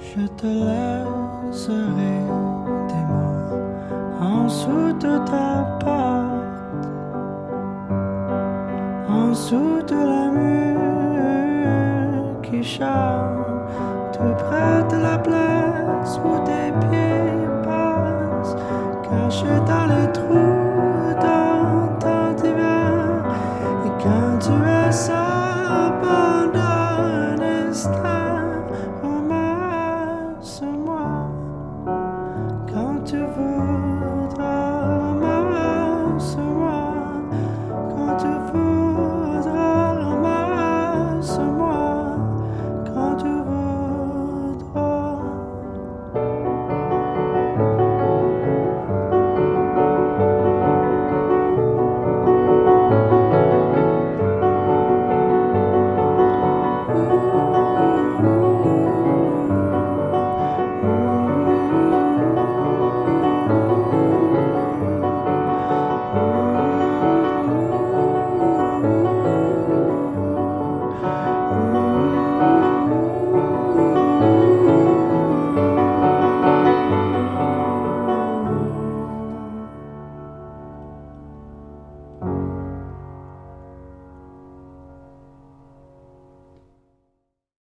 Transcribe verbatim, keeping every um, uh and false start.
Je te laisserai des mots en dessous de ta porte, en dessous de la mur qui chante, tout près de la place où tes pieds passent, cachés dans les trous